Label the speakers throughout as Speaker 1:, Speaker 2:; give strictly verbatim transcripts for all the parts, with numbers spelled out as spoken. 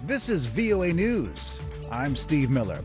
Speaker 1: This is V O A News. I'm Steve Miller.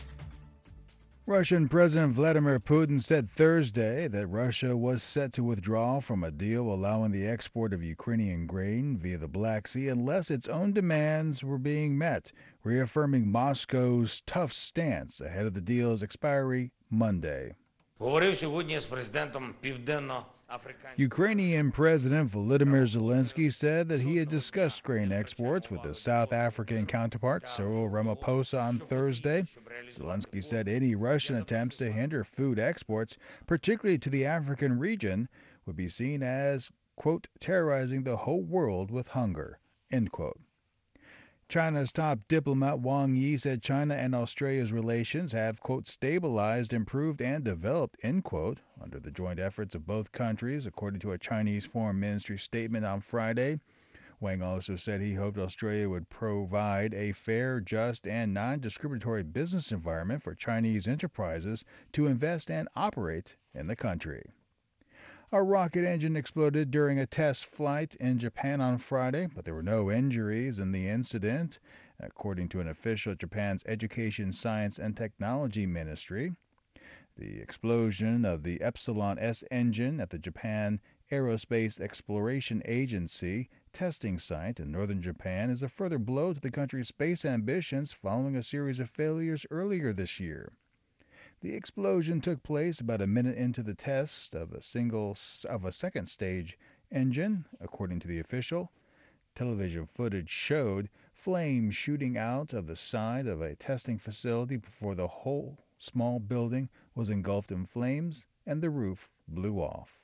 Speaker 1: Russian President Vladimir Putin said Thursday that Russia was set to withdraw from a deal allowing the export of Ukrainian grain via the Black Sea unless its own demands were being met, reaffirming Moscow's tough stance ahead of the deal's expiry Monday.
Speaker 2: Говорив сьогодні з президентом Південно
Speaker 1: Ukrainian President Volodymyr Zelensky said that he had discussed grain exports with his South African counterpart Cyril Ramaphosa on Thursday. Zelensky said any Russian attempts to hinder food exports, particularly to the African region, would be seen as, quote, terrorizing the whole world with hunger, end quote. China's top diplomat Wang Yi said China and Australia's relations have, quote, stabilized, improved, and developed, end quote, under the joint efforts of both countries, according to a Chinese Foreign Ministry statement on Friday. Wang also said he hoped Australia would provide a fair, just, and non-discriminatory business environment for Chinese enterprises to invest and operate in the country. A rocket engine exploded during a test flight in Japan on Friday, but there were no injuries in the incident, according to an official at Japan's Education, Science, and Technology Ministry. The explosion of the Epsilon S engine at the Japan Aerospace Exploration Agency testing site in northern Japan is a further blow to the country's space ambitions following a series of failures earlier this year. The explosion took place about a minute into the test of a single of a second stage engine, according to the official. Television footage showed flames shooting out of the side of a testing facility before the whole small building was engulfed in flames and the roof blew off.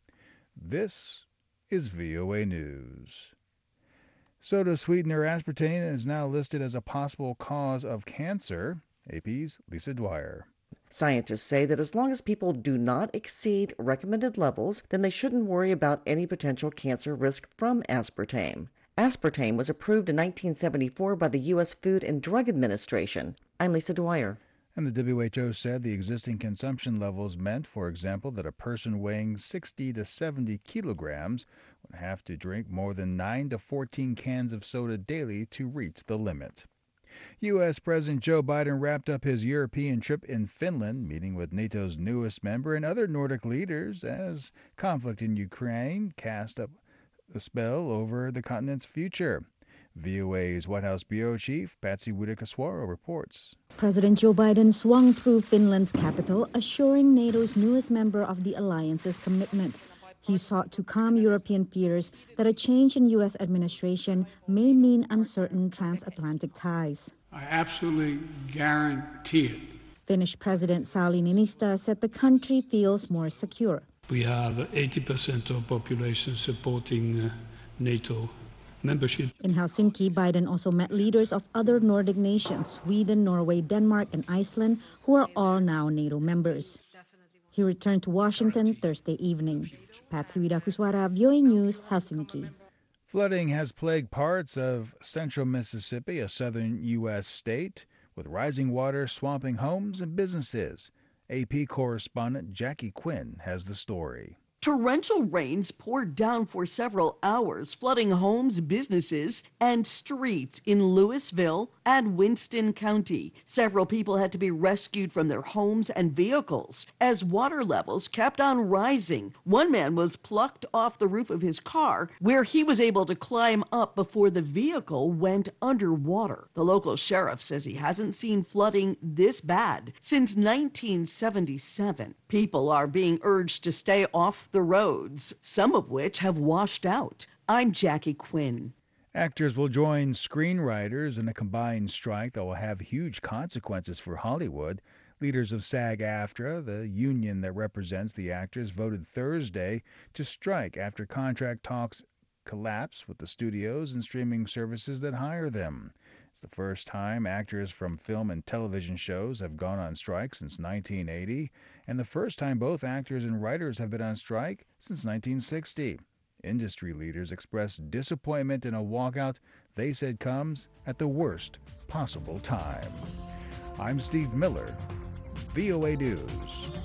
Speaker 1: This is V O A News. Soda sweetener aspartame is now listed as a possible cause of cancer. A P's Lisa Dwyer.
Speaker 3: Scientists say that as long as people do not exceed recommended levels, then they shouldn't worry about any potential cancer risk from aspartame. Aspartame was approved in nineteen seventy-four by the U S Food and Drug Administration. I'm Lisa Dwyer.
Speaker 1: And the W H O said the existing consumption levels meant, for example, that a person weighing sixty to seventy kilograms would have to drink more than nine to fourteen cans of soda daily to reach the limit. U S. President Joe Biden wrapped up his European trip in Finland, meeting with NATO's newest member and other Nordic leaders as conflict in Ukraine cast up a spell over the continent's future. V O A's White House Bureau Chief Patsy Widakuswara reports.
Speaker 4: President Joe Biden swung through Finland's capital, assuring NATO's newest member of the alliance's commitment. He sought to calm European fears that a change in U S administration may mean uncertain transatlantic ties.
Speaker 5: I absolutely guarantee it.
Speaker 4: Finnish President Sauli Niinistö said the country feels more secure.
Speaker 5: We have eighty percent of population supporting uh, NATO membership.
Speaker 4: In Helsinki, Biden also met leaders of other Nordic nations, Sweden, Norway, Denmark, and Iceland, who are all now NATO members. He returned to Washington Thursday evening. Patsy Widakuswara, V O A News, Helsinki.
Speaker 1: Flooding has plagued parts of central Mississippi, a southern U S state, with rising water swamping homes and businesses. A P correspondent Jackie Quinn has the story.
Speaker 6: Torrential rains poured down for several hours, flooding homes, businesses, and streets in Louisville and Winston County. Several people had to be rescued from their homes and vehicles as water levels kept on rising. One man was plucked off the roof of his car, where he was able to climb up before the vehicle went underwater. The local sheriff says he hasn't seen flooding this bad since nineteen seventy-seven. People are being urged to stay off the roads, some of which have washed out. I'm Jackie Quinn.
Speaker 1: Actors will join screenwriters in a combined strike that will have huge consequences for Hollywood. Leaders of SAG-AFTRA, the union that represents the actors, voted Thursday to strike after contract talks collapsed with the studios and streaming services that hire them. It's the first time actors from film and television shows have gone on strike since nineteen eighty, and the first time both actors and writers have been on strike since nineteen sixty. Industry leaders expressed disappointment in a walkout they said comes at the worst possible time. I'm Steve Miller, V O A News.